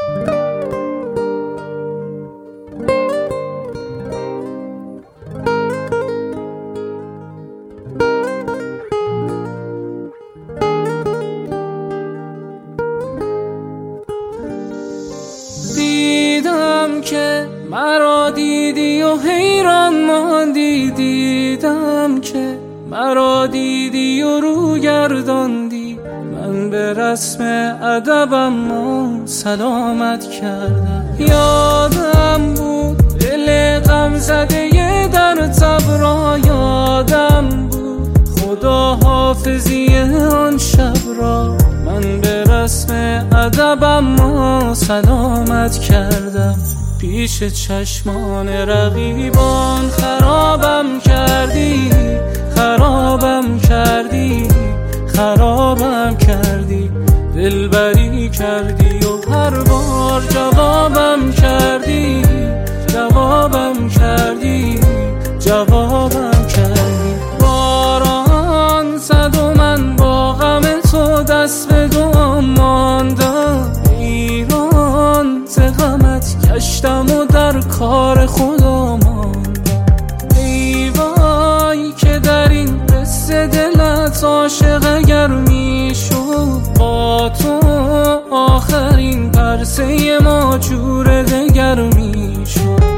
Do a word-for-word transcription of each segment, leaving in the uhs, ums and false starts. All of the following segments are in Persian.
دیدم که مرا دیدی و حیران ماندی، دیدم که مرا دیدی و رو گرداندی. من به رسم ادبم و سلامت کردم. یادم بود دل غم زده در تب، یادم بود خدا حافظی آن شب را. من به رسم ادبم و سلامت کردم. پیش چشمان رقیبان خرابم کردی، خرابم کردی، خرابم کردی. دلبری کردی و هر بار جوابم کردی، جوابم کردی، جوابم کردی. باران زد و من با غم تو دست به دعا ماندم. ایران ز غمت گشتم و در کار خدا ماندم. ای وای که در این قصه دلت عاشق اگر میشد، با تو آخرین پرسه ما جور دگر میشد.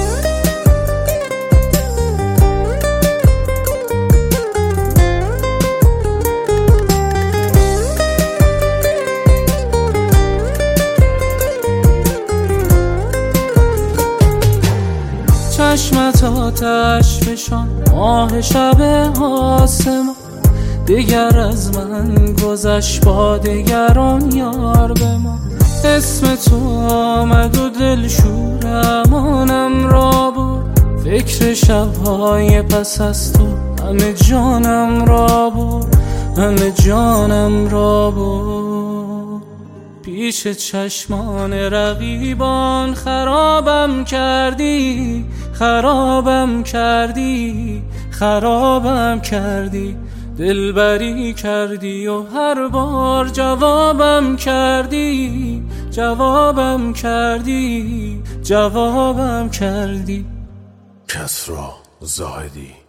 چشمت آتش فشان ماه شب آسمان، دیگر از من گذشت با دگران یار بمان. اسم تو آمد و دل شور امانم را برد، فکر شبهای پس از تو همه جانم را برد، همه جانم را برد. پیش چشمان رقیبان خرابم کردی، خرابم کردی، خرابم کردی. دلبری کردی و هر بار جوابم کردی، جوابم کردی، جوابم کردی. کسری زاهدی.